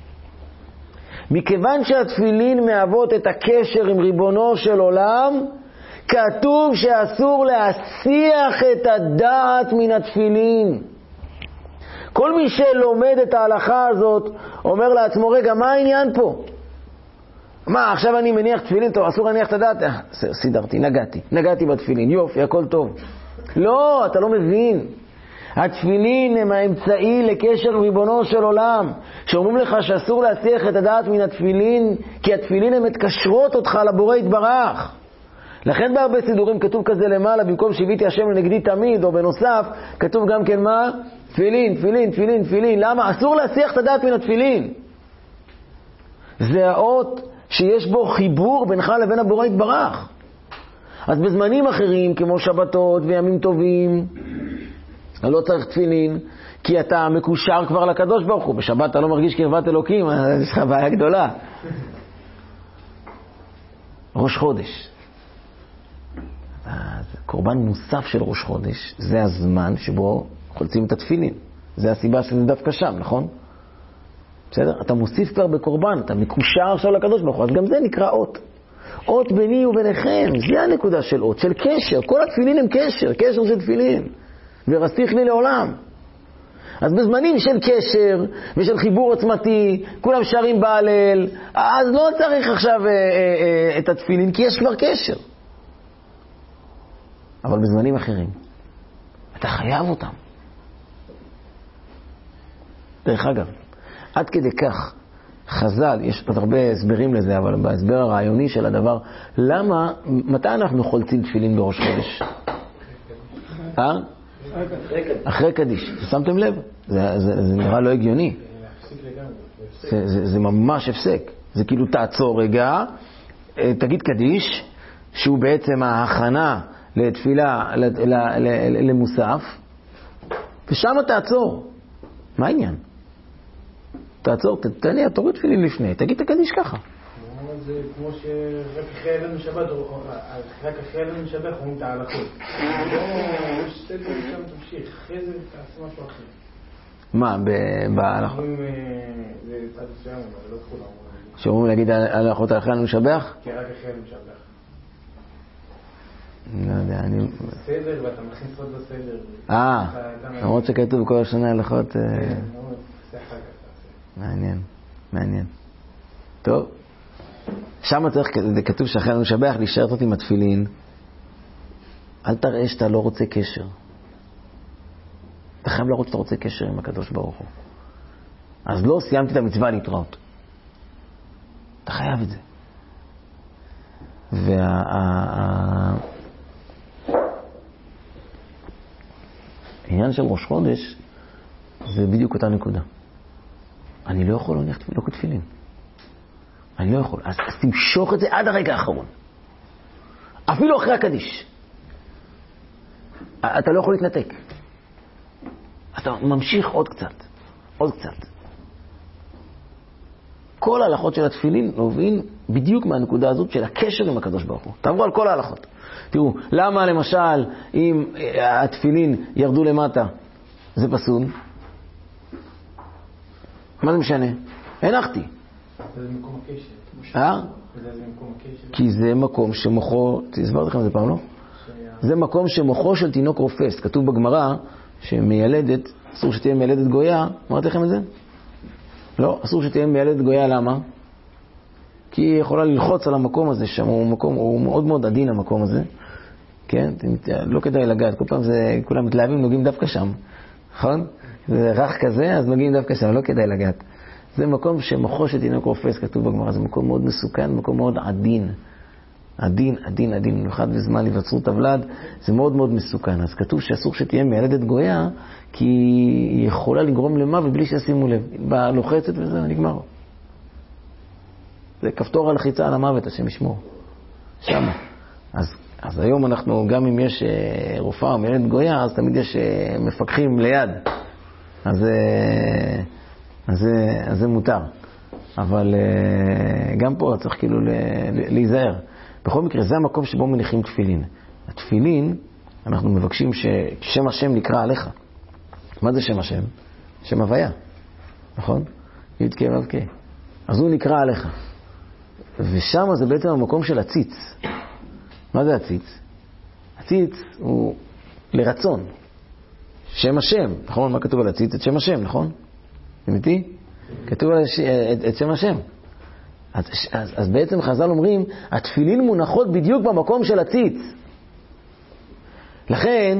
מכיוון שהתפילין מהוות את הקשר עם ריבונו של עולם, כתוב שאסור להסיח את הדעת מן התפילין. כל מי שלומד את ההלכה הזאת אומר לעצמו, רגע, מה העניין פה? מה, עכשיו אני מניח תפילין, טוב, אסור להניח את הדעת? סידרתי, נגעתי בתפילין, יופי, הכל טוב. לא, אתה לא מבין. התפילין הם האמצעי לקשר ריבונו של עולם. שאומרים לך שאסור להסיח את הדעת מן התפילין, כי התפילין הם מתקשרות אותך לבורא יתברך. לכן בהרבה סידורים כתוב כזה למעלה, במקום שהביתי השם לנגדי תמיד, או בנוסף, כתוב גם כן מה? תפילין, תפילין, תפילין, תפילין. למה? אסור להסיח את הדעת מן התפילין. זה האות שיש בו חיבור בינך לבין הבורא יתברך. אז בזמנים אחרים, כמו שבתות וימים טובים, לא צריך תפילין, כי אתה מקושר כבר לקדוש ברוך הוא. בשבת אתה לא מרגיש קרבת אלוקים, יש לך בעיה גדולה. ראש חודש. קורבן מוסף של ראש חודש, זה הזמן שבו חולצים את התפילין. זה הסיבה שזה דווקא שם, נכון? בסדר? אתה מוסיף כבר בקורבן, אתה מקושר עכשיו לקדוש ברוך הוא, אז גם זה נקרא אות. אות ביני וביניכם, זה הנקודה של אות, של קשר. כל התפילין הם קשר, קשר של תפילין. ורסתיך לי לעולם. אז בזמנים של קשר ושל חיבור עוצמתי, כולם שרים בהלל, אז לא צריך עכשיו את התפילין, כי יש כבר קשר. אבל בזמנים אחרים, אתה חייב אותם. דרך אגב, עד כדי כך, חז"ל, יש עוד הרבה הסברים לזה, אבל בהסבר הרעיוני של הדבר, מתי אנחנו חולצים תפילין בראש חודש? אחרי קדיש. שמתם לב? זה נראה לא הגיוני. זה ממש הפסק. זה כאילו תעצור רגע, תגיד קדיש, שהוא בעצם ההכנה לתפילה, למוסף, ושם תעצור. מה העניין? תעצור, תוריד תפילין לפני, תגיד את הקדיש ככה. זה כמו שרק אחרי אלן משבת, רק אחרי אלן משבת אומרים את ההלכות. יש סדר שם תמשיך, אחרי זה תעשה משהו אחר. מה, בהלכות? אומרים, זה צד מסוים, אבל לא תכולה. שאומרים להגיד ההלכות אחרי אלן משבח? כן, רק אחרי אלן משבח. לא יודע, אני... סדר, ואתה מכניס עוד בסדר. למרות שכתוב כל השנה הלכות... מעניין. טוב. שם צריך, זה כתוב שאחרי אלן משבח להישאר אותי עם התפילין. אל תראה שאתה לא רוצה קשר. אתה חייב להראות שאתה רוצה קשר עם הקדוש ברוך הוא. אז לא סיימתי את המצווה להתראות. אתה חייב את זה. העניין של ראש חודש זה בדיוק אותה נקודה. אני לא יכול להניח תפילין. אני לא יכול. אז תמשוך את זה עד הרגע האחרון. אפילו אחרי הקדיש. אתה לא יכול להתנתק. אתה ממשיך עוד קצת. עוד קצת. כל ההלכות של התפילין נובעים בדיוק מהנקודה הזאת של הקשר עם הקדוש ברוך הוא. תעברו על כל ההלכות. תראו, למה למשל אם התפילין ירדו למטה זה פסול? מה זה משנה? הנחתי. זה מקום הקשר. זה מקום הקשר. כי זה מקום שמוחו, הסברתי לכם את זה פעם, לא? זה מקום שמוחו של תינוק רופס. כתוב בגמרא שמיילדת, אסור שתהיה מיילדת גויה. אמרתי לכם את זה? לא, אסור שתהיה מיילדת גויה. למה? כי היא יכולה ללחוץ על המקום הזה שם, הוא מאוד מאוד עדין המקום הזה. כן? לא כדאי לגעת, כל פעם זה, כולם מתלהבים, נוגעים דווקא שם. נכון? זה רך כזה, אז נוגעים דווקא שם, לא כדאי לגעת. זה מקום שמוחו של תינוק רופס, כתוב בגמרא, זה מקום מאוד מסוכן, מקום מאוד עדין. עדין, עדין, עדין, במיוחד בזמן היווצרות הוולד, זה מאוד מאוד מסוכן. אז כתוב שאסור שתהיה מיילדת גויה, כי היא יכולה לגרום למוות בלי שישימו לב. היא באה לוחצת וזה נגמר. זה כפתור הלחיצה על המוות, השם ישמור. שמה. אז היום אנחנו, גם אם יש רופאה או מיילדת גויה, אז תמיד יש מפקחים ליד. אז זה מותר. אבל גם פה צריך כאילו להיזהר. בכל מקרה, זה המקום שבו מניחים תפילין. התפילין, אנחנו מבקשים ששם השם נקרא עליך. מה זה שם השם? שם הוויה. נכון? י' כ' ו' כ'. אז הוא נקרא עליך. ושם זה בעצם המקום של הציץ. מה זה הציץ? הציץ הוא לרצון. שם השם. נכון? מה כתוב על הציץ? את שם השם, נכון? אמיתי? כתוב את שם השם. אז בעצם חז"ל אומרים, התפילין מונחות בדיוק במקום של הציץ. לכן,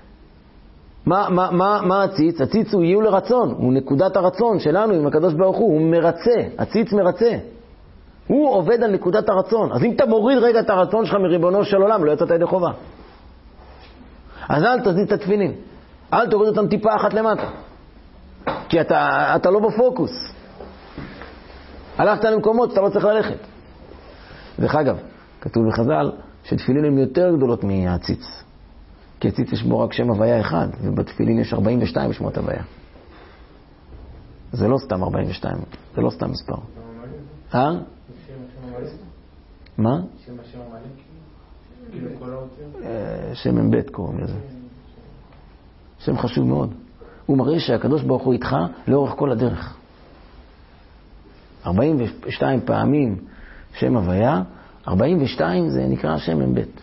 מה הציץ? הציץ הוא יהיו לרצון, הוא נקודת הרצון שלנו עם הקדוש ברוך הוא, הוא מרצה, הציץ מרצה. הוא עובד על נקודת הרצון. אז אם אתה מוריד רגע את הרצון שלך מריבונו של עולם, לא יצאת ידי חובה. אז אל תזיז את התפילין. אל תוריד אותם טיפה אחת למטה. כי אתה לא בפוקוס. הלכת למקומות שאתה לא צריך ללכת. דרך אגב, כתוב בחז"ל שתפילין הן יותר גדולות מהציץ. כי הציץ יש בו רק שם הוויה אחד, ובתפילין יש 42 שמות הוויה. זה לא סתם 42, זה לא סתם מספר. מה? שם השם המלא, כאילו כל האותיות? שם מבית קוראים לזה. שם חשוב מאוד. הוא מראה שהקדוש ברוך הוא איתך לאורך כל הדרך. 42 פעמים שם הוויה, 42 זה נקרא שם מבית.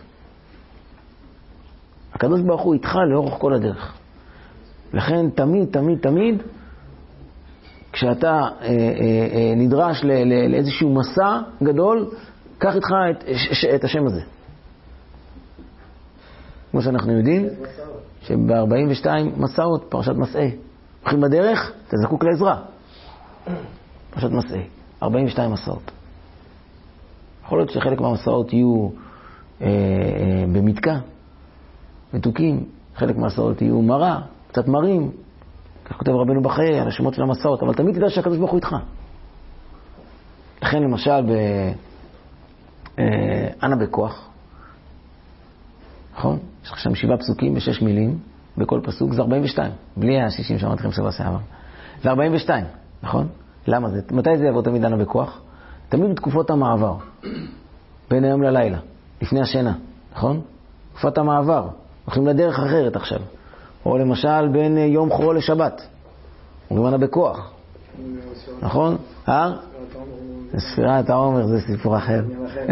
הקדוש ברוך הוא איתך לאורך כל הדרך. לכן תמיד, תמיד, תמיד, כשאתה נדרש לאיזשהו מסע גדול, קח איתך את השם הזה. כמו שאנחנו יודעים, שב-42 מסעות, פרשת מסעי. הולכים בדרך, אתה זקוק לעזרה. פרשת מסעי, 42 מסעות. יכול להיות שחלק מהמסעות יהיו במתקה, מתוקים, חלק מהמסעות יהיו מרה, קצת מרים, כך כותב רבנו בחיי על השמות של המסעות, אבל תמיד תדע שהקדוש ברוך הוא איתך. לכן למשל אנה בכוח, נכון? יש לך שם 7 פסוקים ו6 מילים, בכל פסוק זה 42, בלי ה-60 שאמרתי לכם שבוע שעבר. זה 42, נכון? למה זה? מתי זה יבוא תמיד אנה בכוח? תמיד בתקופות המעבר, בין היום ללילה, לפני השינה, נכון? תקופת המעבר, הולכים לדרך אחרת עכשיו. או למשל בין יום חול לשבת, אומרים אנה בכוח, נכון? ספירת העומר זה סיפור אחר.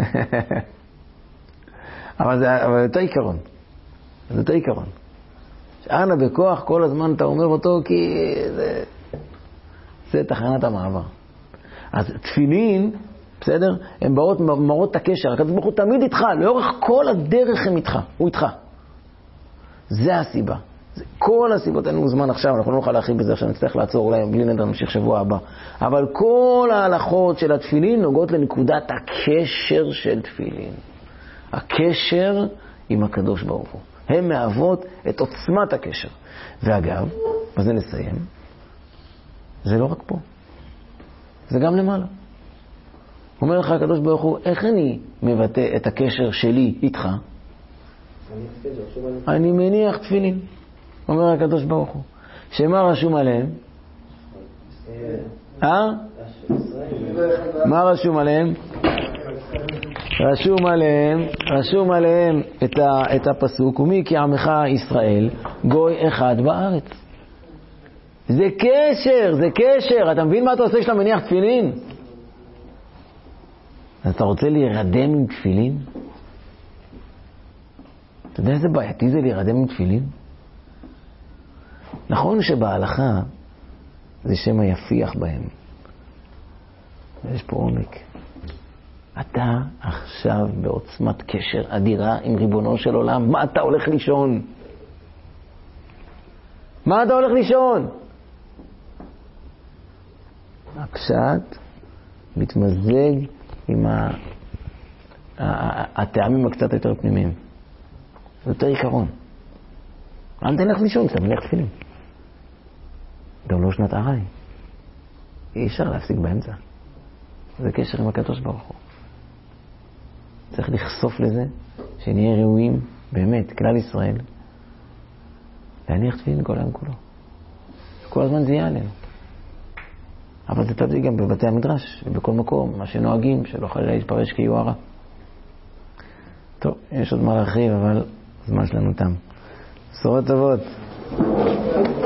אבל זה אותו עיקרון. זה אותו עיקרון. אנה בכוח כל הזמן אתה אומר אותו כי זה תחנת המעבר. אז תפילין, בסדר? הן באות מראות את הקשר. הקדוש ברוך הוא תמיד איתך, לאורך כל הדרך הם איתך, הוא איתך. זה הסיבה. זה כל הסיבות, אין לנו זמן עכשיו, אנחנו לא נוכל להרחיב בזה עכשיו, נצטרך לעצור, אולי בלי נדר נמשיך שבוע הבא. אבל כל ההלכות של התפילין נוגעות לנקודת הקשר של תפילין. הקשר עם הקדוש ברוך הוא. הן מהוות את עוצמת הקשר. ואגב, בזה נסיים, זה לא רק פה. זה גם למעלה. אומר לך הקדוש ברוך הוא, איך אני מבטא את הקשר שלי איתך? אני מניח תפילין. אומר הקדוש ברוך הוא. שמה רשום עליהם? מה רשום עליהם? רשום עליהם את הפסוק, ומי כי עמך ישראל, גוי אחד בארץ. זה קשר, זה קשר. אתה מבין מה אתה עושה כשאתה מניח תפילין? אז אתה רוצה להירדם עם תפילין? אתה יודע איזה בעייתי זה להירדם עם תפילין? נכון שבהלכה זה שם היפיח בהם. ויש פה עומק. אתה עכשיו בעוצמת קשר אדירה עם ריבונו של עולם. מה אתה הולך לישון? מה אתה הולך לישון? הפשט מתמזג עם הטעמים הקצת יותר פנימיים. זה יותר עיקרון. אל תלך לישון, אתה מניח תפילין. גם לא שנת ערי. אי אפשר להפסיק באמצע. זה קשר עם הקדוש ברוך הוא. צריך לחשוף לזה, שנהיה ראויים, באמת, כלל ישראל, להניח תפילין כל היום כולו. כל הזמן זה יהיה עלינו. אבל זה תלוי גם בבתי המדרש, ובכל מקום, מה שנוהגים, שלא חלילה להתפרש כיוהרה. טוב, יש עוד מה להרחיב, אבל הזמן שלנו תם. בשורות טובות.